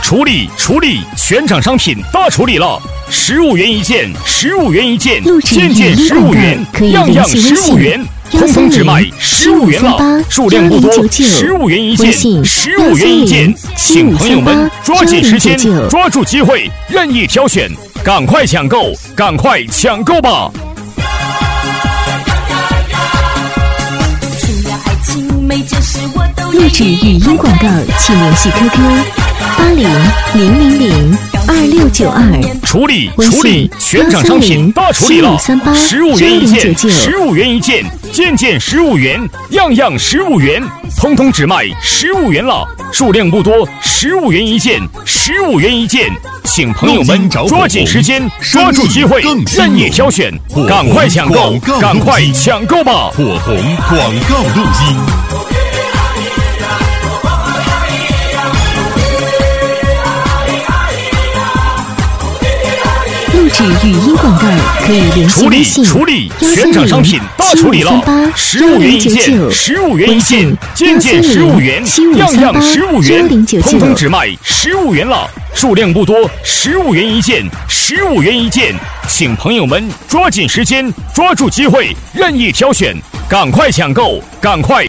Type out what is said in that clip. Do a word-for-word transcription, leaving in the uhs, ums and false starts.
处理处理，全场商品大处理了，十五元一件，十五元一件，件件十五元，样样十五元，通通只卖十五元了，数量不多，十五元一件，十五元一件，请朋友们抓紧时间，抓住机会，任意挑选，赶快抢购，赶快抢购吧！ 录制语音广告，请联系 Q Q 八零零零零二六九二。 处理处理，全场商品大处理了，十五元一件，十五元一件，件件十五元，样样十五元，通通只卖十五元了，数量不多，十五元一件，十五元一件，请朋友们抓紧时间，抓住机会，任意挑选，赶快抢购，赶快抢购吧！ 火红广告录音。 录制语音广告可以联系微信处理处理，全场商品大处理了，十五元一件，十五元一件，件件十五元，样样十五元，通通只卖十五元了，数量不多，十五元一件，十五元一件，请朋友们抓紧时间，抓住机会，任意挑选，赶快抢购，赶快。